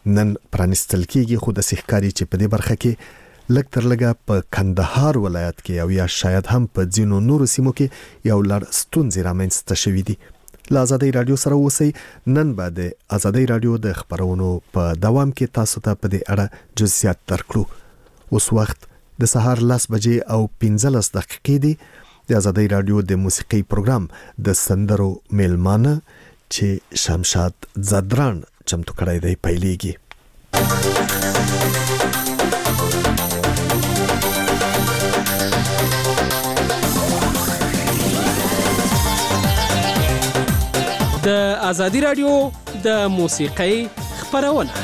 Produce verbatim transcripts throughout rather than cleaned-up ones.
نن پرانستل کیږي، خو د سحکاري چې په دې برخه کې لږ تر لږه په کندهار ولایت کې او یا شاید هم په ځینو نورو سیمو کې یو لړ ستونزې رامنځته شوې دي. له آزادۍ رادیو سره اوسئ. نن به د آزادۍ رادیو د خبرونو په دوام کې تاسو ته په دې اړه جزئیات درکړو. اوس وخت د سهار لس بجې او پنځلس دقیقې دي. د آزادۍ رادیو د موسیقي پروګرام د سندرو میلمانه چې شمشاد زدران چمتو کړی دی پیلېږي. د آزادۍ رادیو د موسیقۍ خبرونه.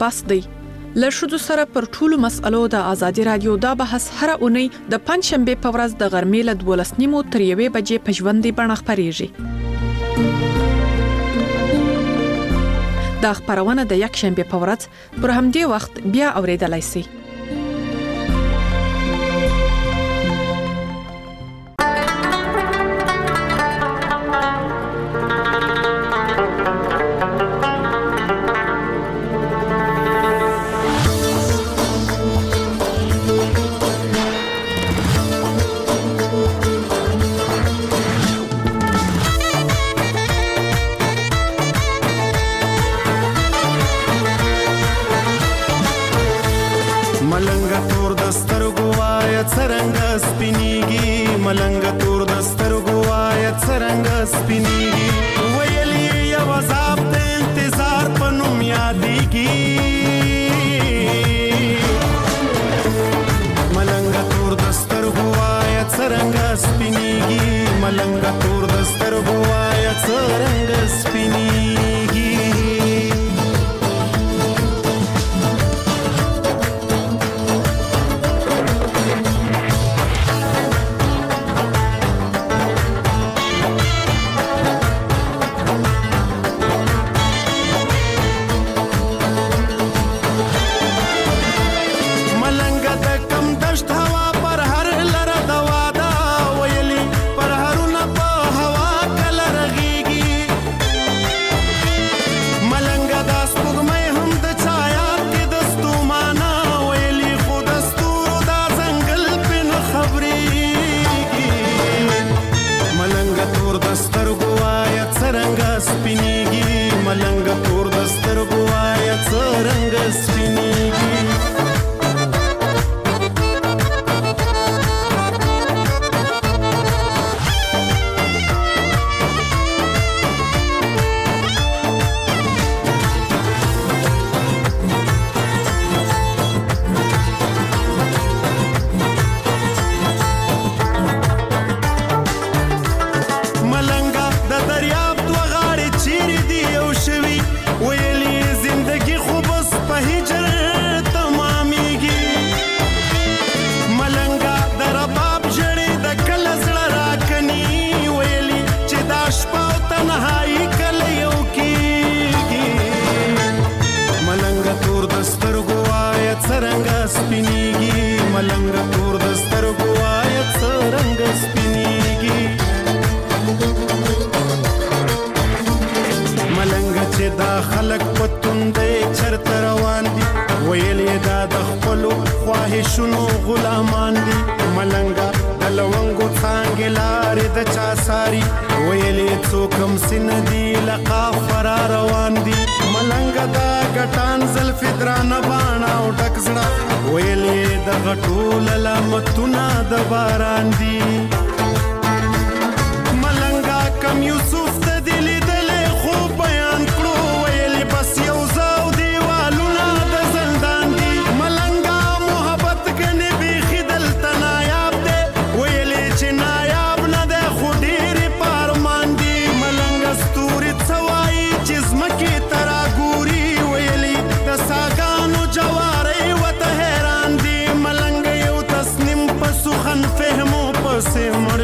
عباس دی. له ښځو سره پر ټولو مسألو د ازادي رادیو دا بحث هر اونۍ د پنځشنبه په ورځ د غرمې له دولس نیمو تر یوې بجې په ژوندۍ بڼه خپرېږي. دا خبرونه د یک شنبه په ورځ پر همدې وخت بیا اوریدلای شئ. شنو غلامان دي ملنګا د لونګو څنګه لارې د چا ساري ویلې څوکم سن دي لقا فرار روان دي ملنګا دا ګټان زلف درانه باڼه او ټکزړه ویلې د غټول لامتونه د باران دي ملنګا کم یوسف ته دلی دلې خو بیان کړو ویلې بس یو زاو دیوالونه د زندان دي ملنګا محبت کنه بیخي دلته نایاب دی ویلې چې نایاب نه ده خو ډېرې پارمان دي ملنګا ستوري څوایي چې ځمکې ته راګوري ویلې د ساګانو جوارۍ ورته حیران دي ملنګا یو تصنیم په سخن فهمو پسې مړ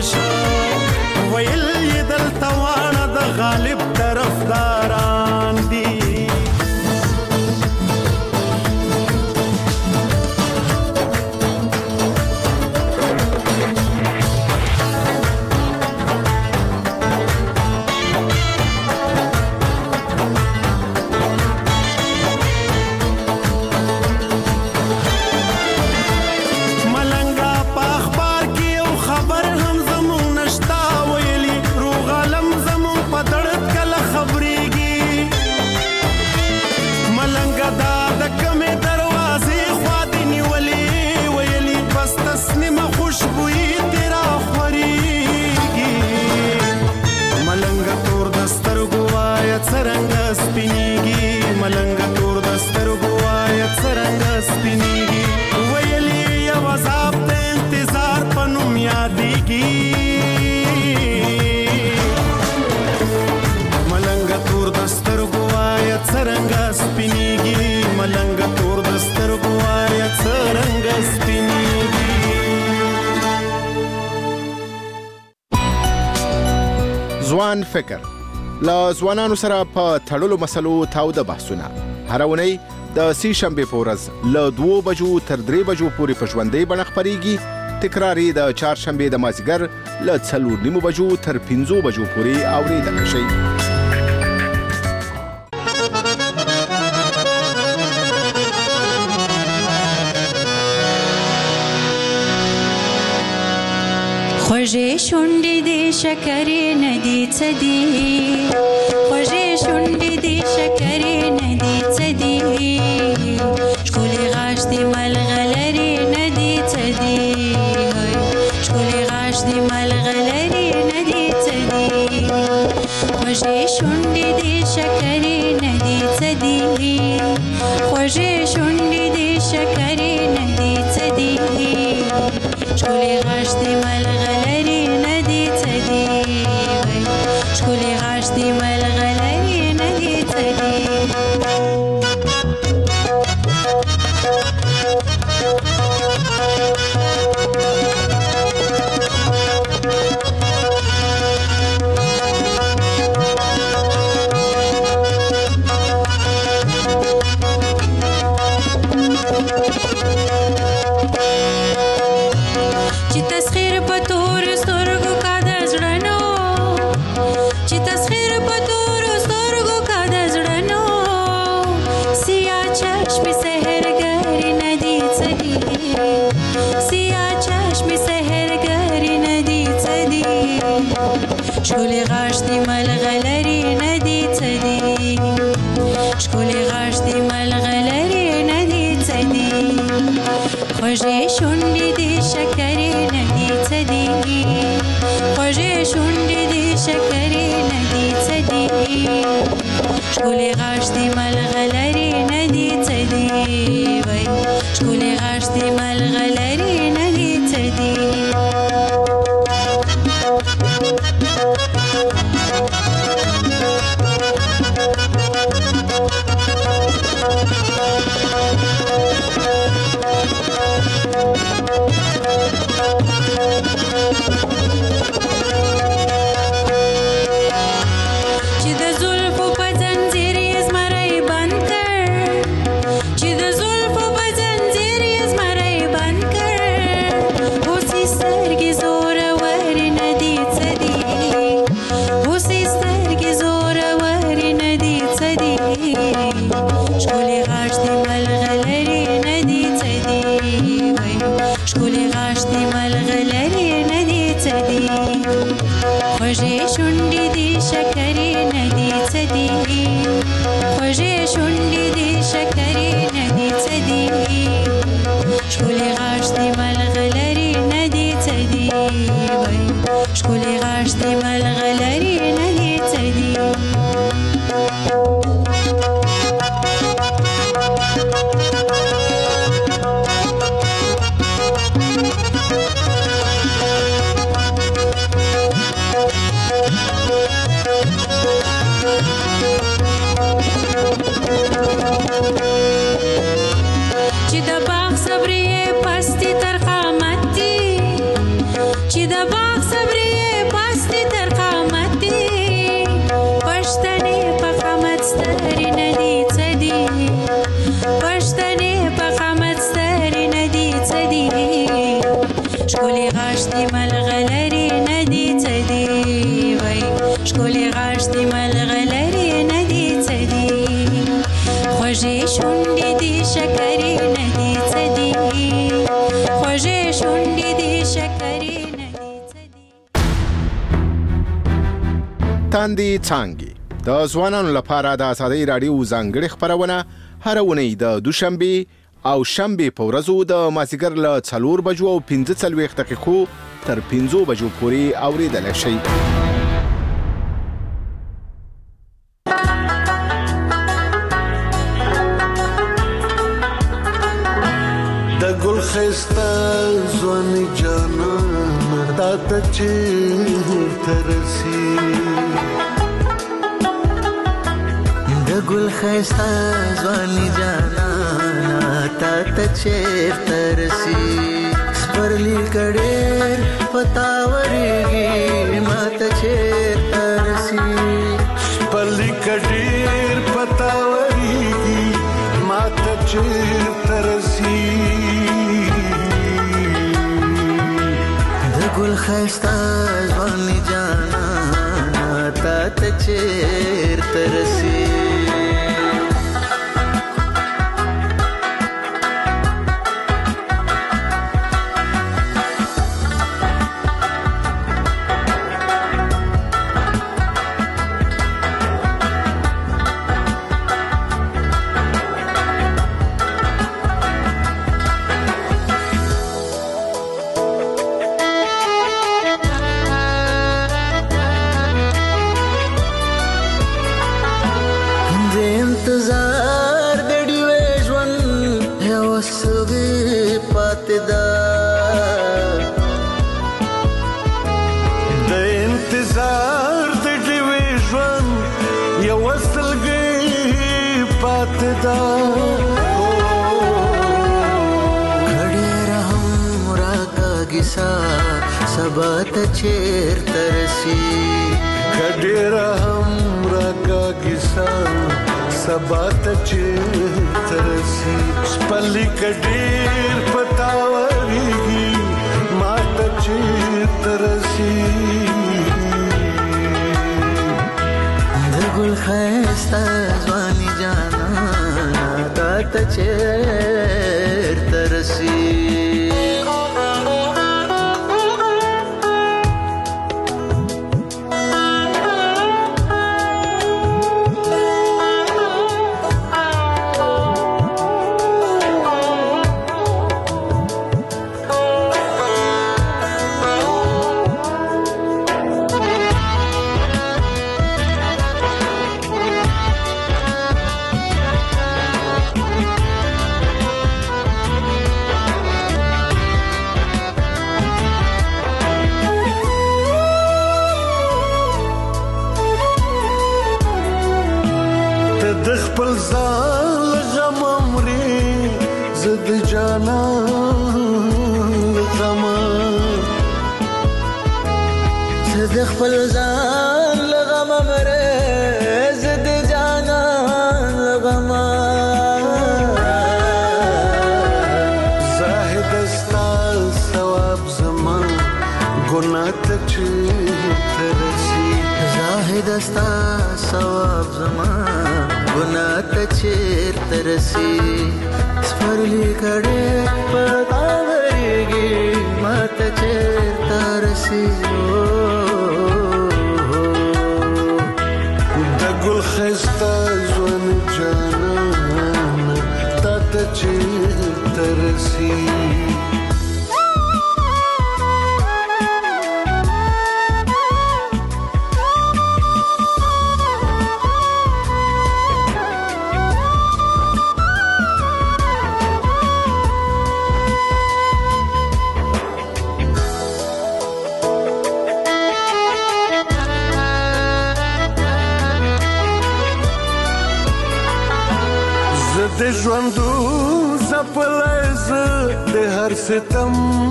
ځوان فکر له ځوانانو سره په تړلو مسلو تاوده بحثونه هر اونۍ د سې شنبې په ورځ له دوو بجو تر درې بجو پورې په ژوندۍ بڼه خپرېږي. تکرار یې د چهارشنبې د مازدیګر له څلور نیمو بجو تر پنځو بجو پورې اورېدلی شئ. خوږې شونډې دې شکرې نه دي څه دي، خوږې شونډې دې شکرې نه دي څه دي، ښکلې غاښ دې ملغلرې نه دي څه دي، ښکلې غاښ دې ملغلرې نه دي څه دي، خوږې شونډې دې شکرې نه دي څه دي، خوږې شونډې دې شکرې نه دي څه دي، ښکلې غاښ دې ملغلرې نه دي څه دي، ښکلې غاښ دې ملغلرې نه دي څه دي. ښکلې غاښ دې ملغلرې نه دي څه دي، ښکلې غاښ دې ملغلرې نه دي څه دي، خوږې شونډې دې شکرې نه دي څه دي، خوږې شونډې دې شکرې نه دي څه دي، ښکلې غاښ دې ملغلرې نه دي څه دي، ښکلې غاښ دې ملغلرې نه دي څه دي. خوږې شونډې دې شکرې نه دي څه دي، خوږې شونډې دې شکرې نه دي څه دي، ښکلې غاښ دې ملغلرې نه دي څه دي، ښکلې غاښ دې ملغلرې نه دي څه دي. چې د باغ صبرې پستې تر قامت دي، چې د باغ صبرې پستې تر قامت دي، پښتنې په قامت سترې نه دي څه دي، پښتنې په قامت سترې نه دي څه دي، ښکلې غاښ دې ملغلرې نه دي څه دي، ښکلې غاښ دې ملغلرې نه دي څه دي، خوږې شونډې دې شکرې نه دي څه دي، خوږې شونډې دې شکرې نه دي څه دي. تاندې څانګې د ځوانانو لپاره د ازادۍ راډیو ځانګړې خپرونه هر اونۍ د دوشنبې او شنبې په ورځو د مازدیګر له څلور بجو او پنځه څلوېښت دقیقو تر پنځو بجو پورې اورېدلی شئ. د ګل ښایسته ځواني جانانه تا ته چېرته رسي، د ګل ښایسته ځواني جانانه تا ته چېرته رسي، سپرلي که ډېر په تا ورېږي ما ته چېرته خستا ځواني جانا تا ته چیرته رسي سبا ته چیرته رسي کډېره هم راکاږي سبا ته چیرته رسي سپلي کډېر پتا وريږي ما ته چیرته رسي د ګل ښایسته ځواني جانا تا ته چیرته رسي د خپل ځان لغم مره زد جانا لغم زاهد استا ثواب زمان ګناه ته چیرته رسي زاهد استا ثواب زمان ګناه ته چیرته رسي سپرلی کړه پتا وريږي ماته چیرته رسي خستا ځواني جانا تا ته چیرته رسي د ژوندو زپلز د هر ستم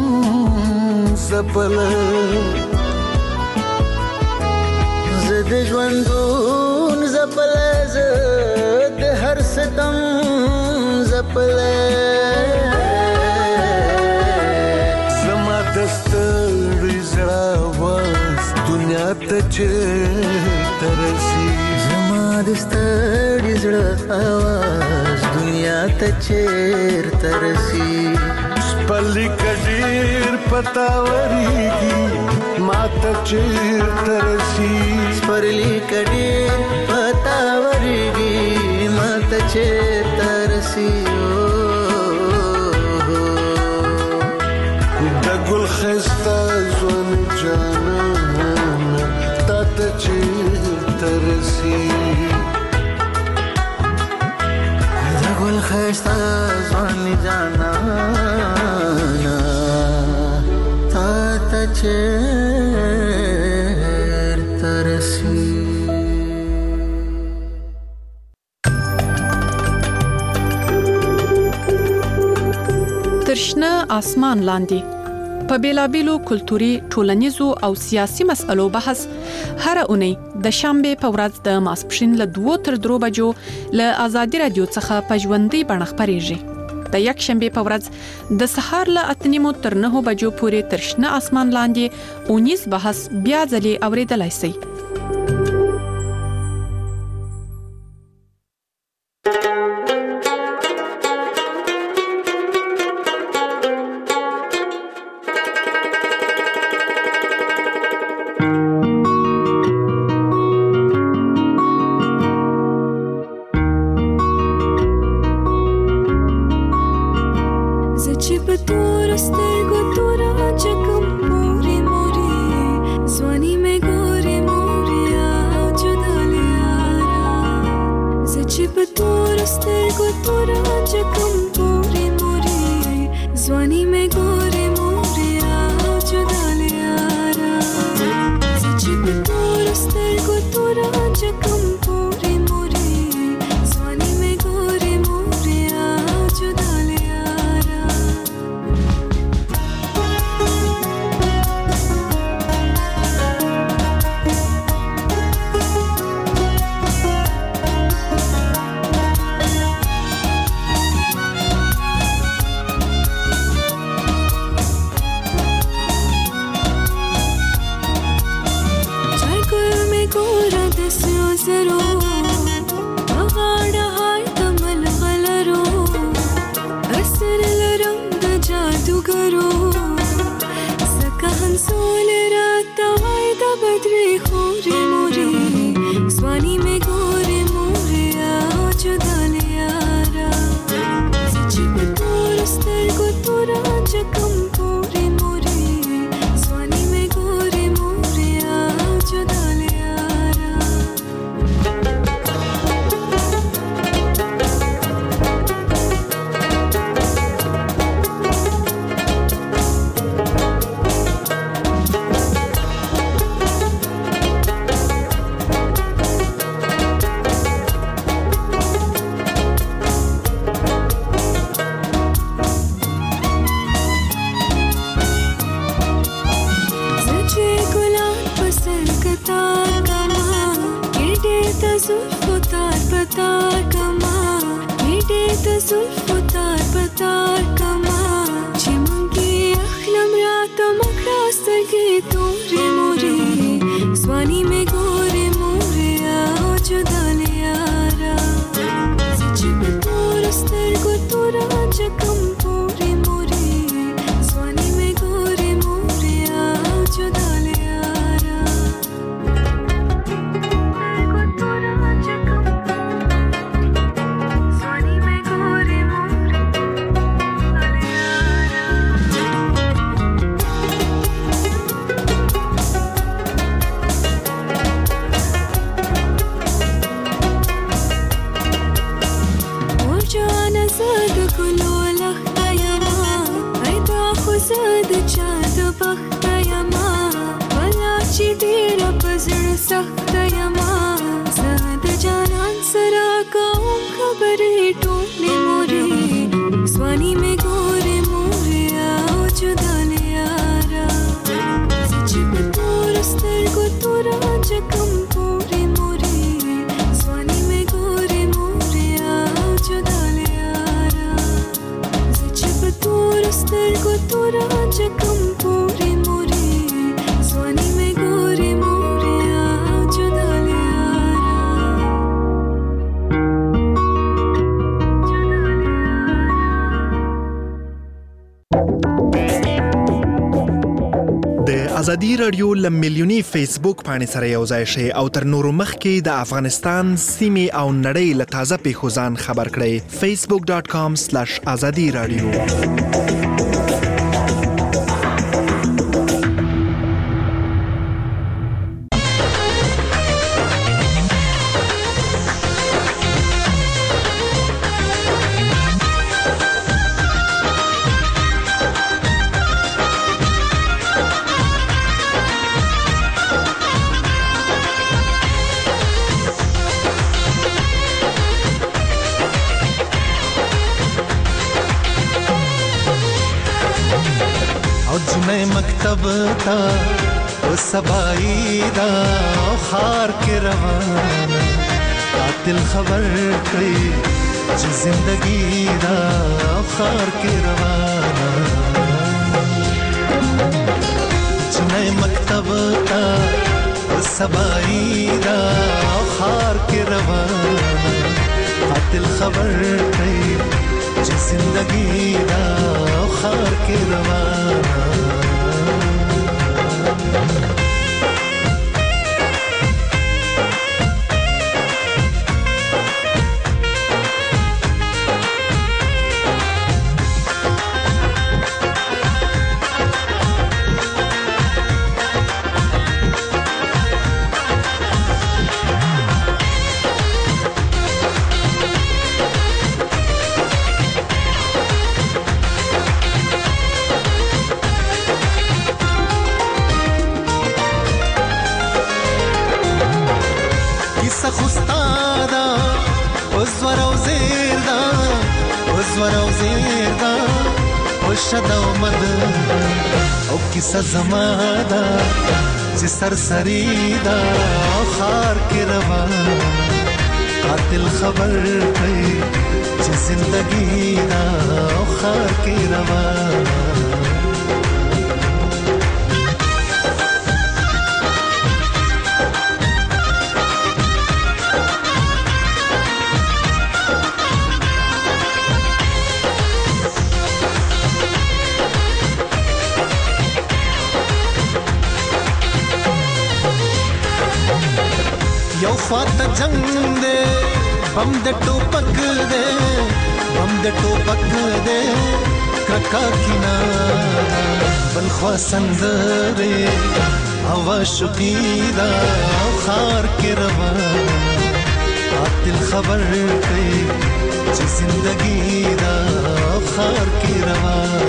زپل ز د ژوندو زپلز د هر ستم زپل زما دستړي زړه واس دنیا ته چیرته رسي زما دستړي زړه واس دنیا ته چیرته رسي سپلي کډېر پتا وريږي ما ته چیرته رسي سپلي کډېر پتا وريږي ما ته چیرته رسي د ګل خستا ځواني جانا تا ته چیرته رسي ګل خستا ځواني جانا تا ته چیرته رسي ترشنه آسمان لاندې په بیلابیلو کلتوري ټولنیزو او سیاسي مسألو بحث هر اونۍ د شنبه په ورځ د ماسپښین له دوه تر درو بجو له آزادي رادیو څخه په ژوندۍ بڼه خپرېږي. د یک شنبه په ورځ د سهار له اتنیمو تر نه بجو پورې تر شنه اسمان لاندې اونیز بحث بیا ځلې اوریدلای شئ. ازادي رادیو لمیلیونی فیسبوک باندې سره یو ځای شي او تر نورو مخکې د افغانستان سیمې او نړۍ له تازه پیښو ځان خبر کړئ. facebook dot com slash azadi radio. مکتب تا او سبایی دا او خار کې روان قاتل خبر کړی چې زندگی دا خار کې روانه جنای مکتب تا سبایی دا خار کې روانه قاتل خبر کړي چې زندگی دا خار کې روانه او کیسه زماده چې سرسری دا خار کې روان قاتل خبر کړي چې زندگی دا خار کې روان خواته جنگ دے بم د ټوپک دے بم د ټوپک دے کرکا کینا بل خوا سندره هوا شقیدا خار کې روان قاتل خبر کوي چې زندگی دا خار کې روان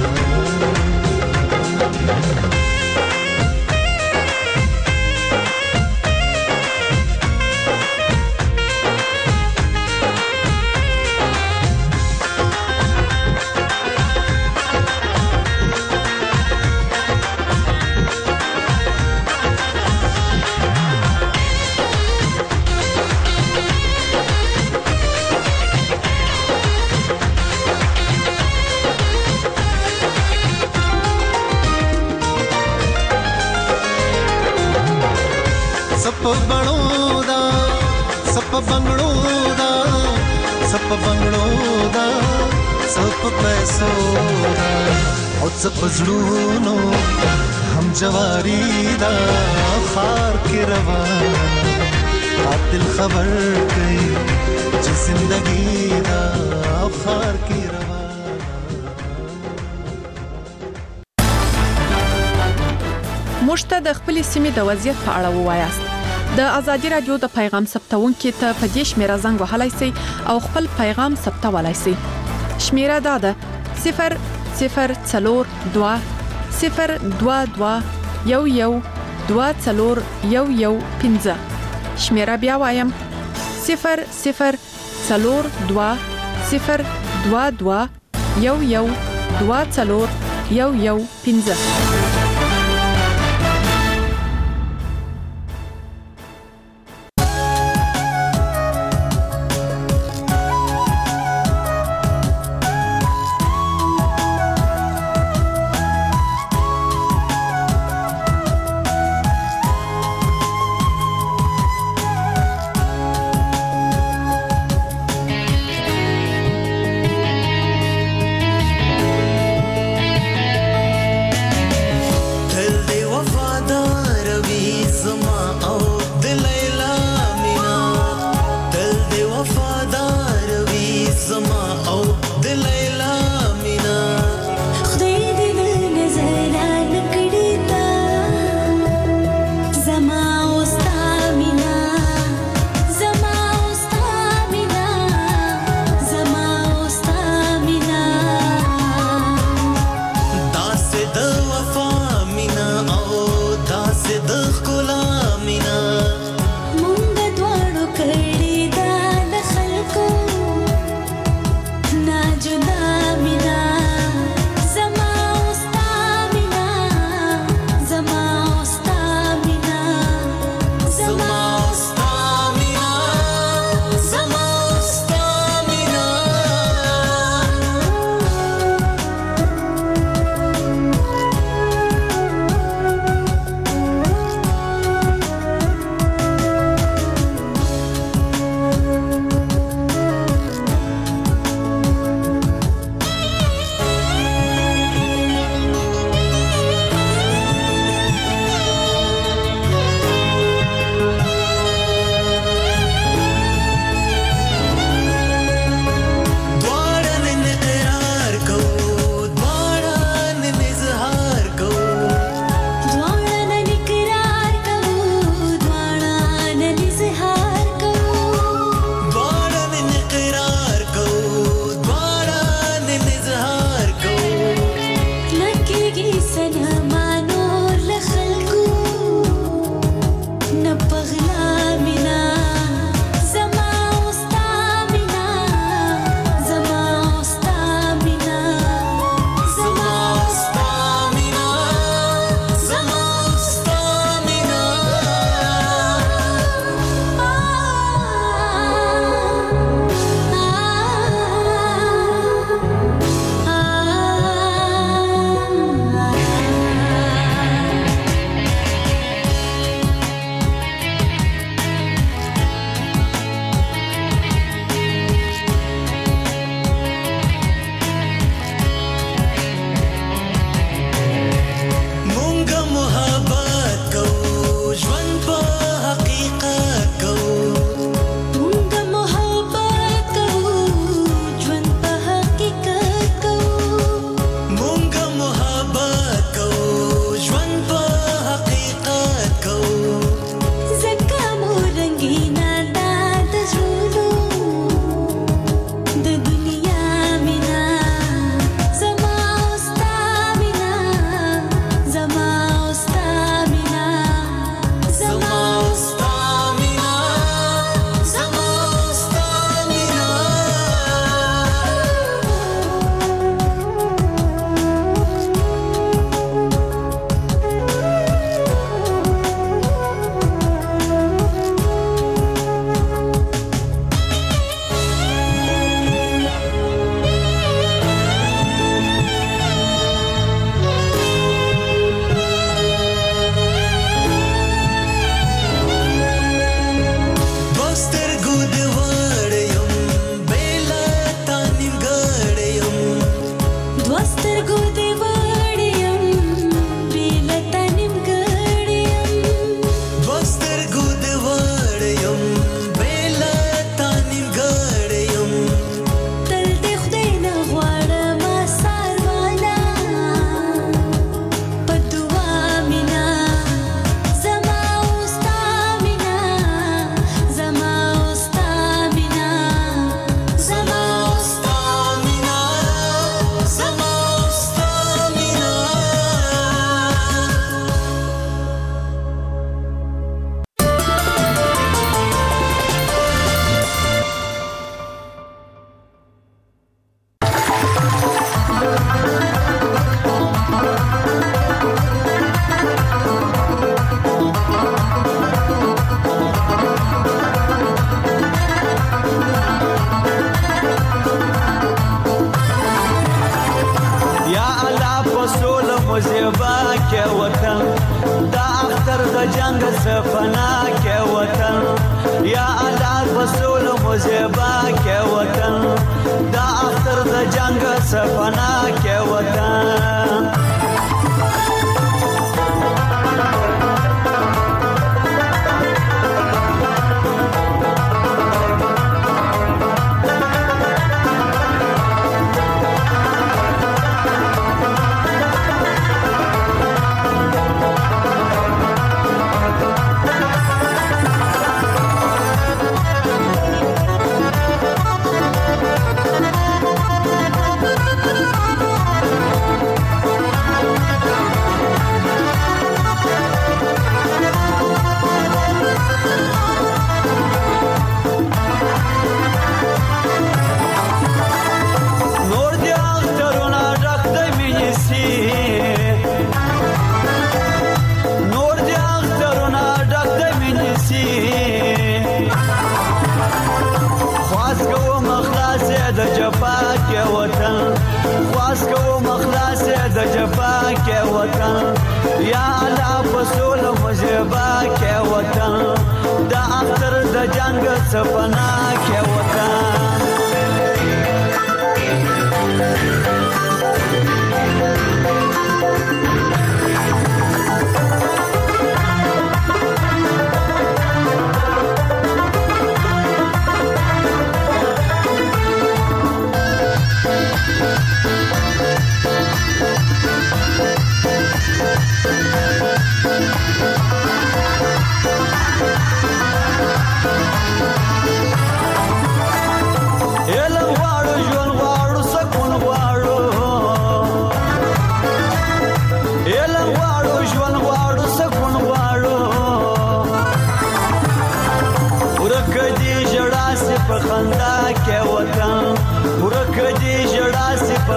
सप बणो दा सप बंगड़ो दा सप बंगड़ो दा सप पैसो दा और सप जड़ूनो हम जवारी दा खार के रवान कातिल खबर कई जो जिंदगी दा खार के रवान مشته د خپل سیمې د وضعیت په اړه ووایاست د ازادي رادیو د پیغام ثبتونکو ته په دې شمیره زنګ وهلای شئ او خپل پیغام ثبتولای شئ شمیره دا ده صفر صفر څلور دوه صفر دوه دوه یو یو دوه څلور یو یو پنځه شمیره بیا وایم صفر صفر څلور دوه صفر دوه دوه یو یو دوه څلور یو یو پنځه د وفا مینا او داسې د ښکلا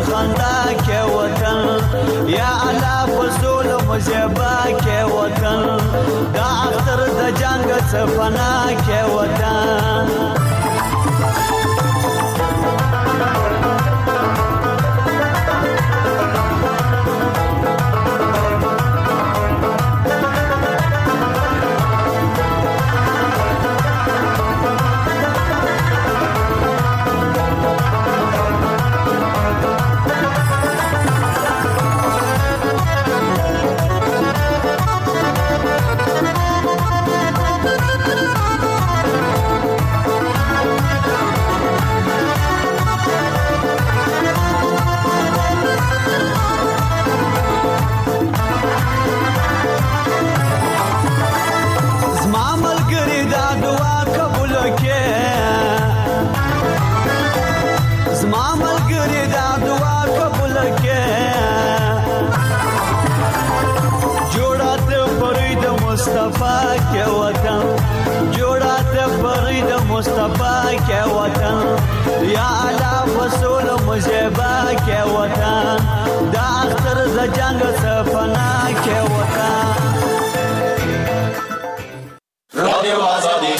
خندا کې وطن یا الله په ظلم زیبا کې وطن دا اختر د جنگ څپنا کې وطن مصطفی کے وطن جوڑا تے فرید مصطفی کے وطن یا علا فصول مجیبا کے وطن دا اختر ز جنگ سفنا کے وطن رادیو آزادی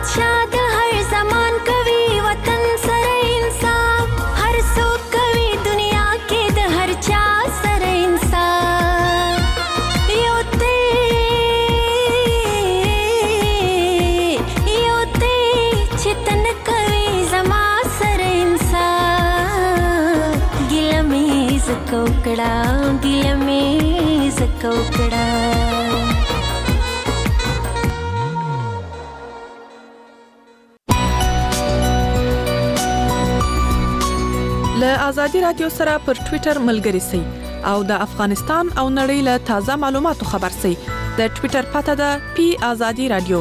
बादशाह हर जमान कवि वतन सर इंसाफ हर सो कवि ازادي رادیو سره پر ټوئیټر ملګري سئ او د افغانستان او نړۍ له تازه معلوماتو خبر سئ. د ټوئیټر پته ده پی ازادي رادیو.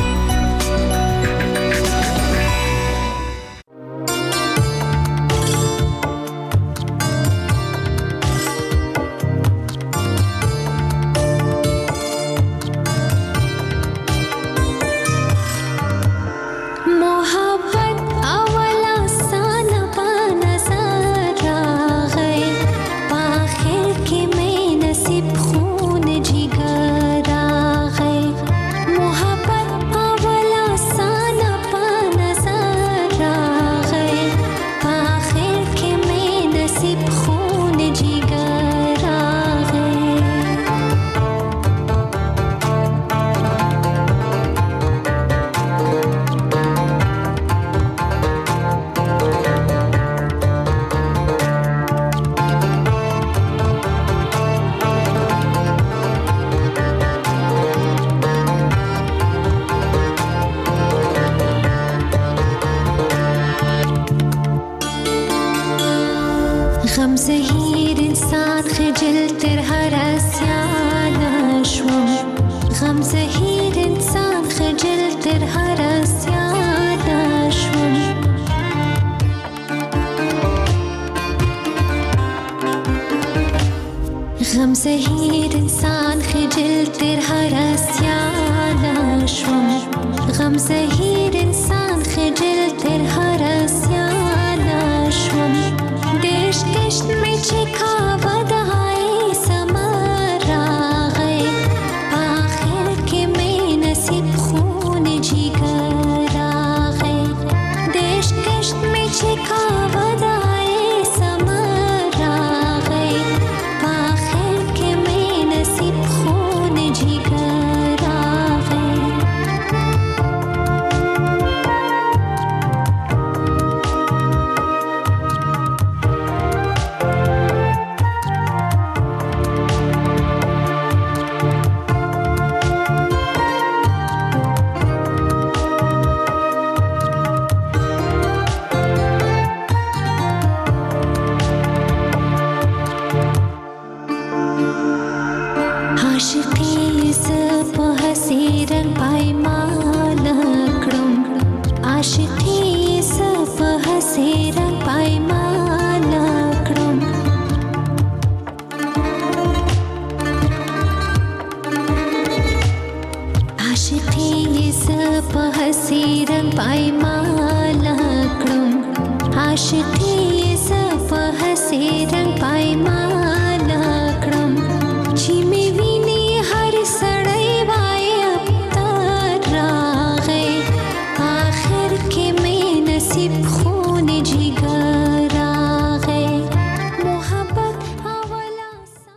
غم زهیر انسان خجل تر هر اسیان شوم غم زهیر انسان خجل تر هر اسیان شوم غم زهیر انسان خجل تر هر اسیان شوم غم زهیر انسان خجل تر هر اسیان شوم देश कष्ट में छिखावा दहाई समर गए आखिर के में नसीब खून जिगर गए देश कष्ट में छिखावा दहाई समर गए आखिर के में नसीब खून जिगर गए आशिकी